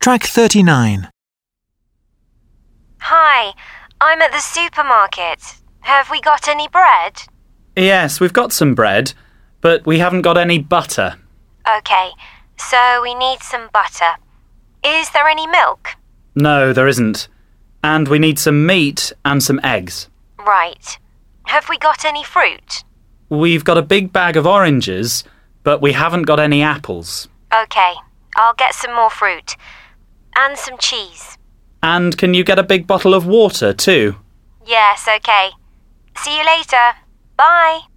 Track 39. Hi, I'm at the supermarket. Have we got any bread? Yes, we've got some bread, but we haven't got any butter. OK, so we need some butter. Is there any milk? No, there isn't. And we need some meat and some eggs. Right. Have we got any fruit? We've got a big bag of oranges, but we haven't got any apples. OK, I'll get some more fruit. And some cheese. And can you get a big bottle of water too? Yes, OK. See you later. Bye.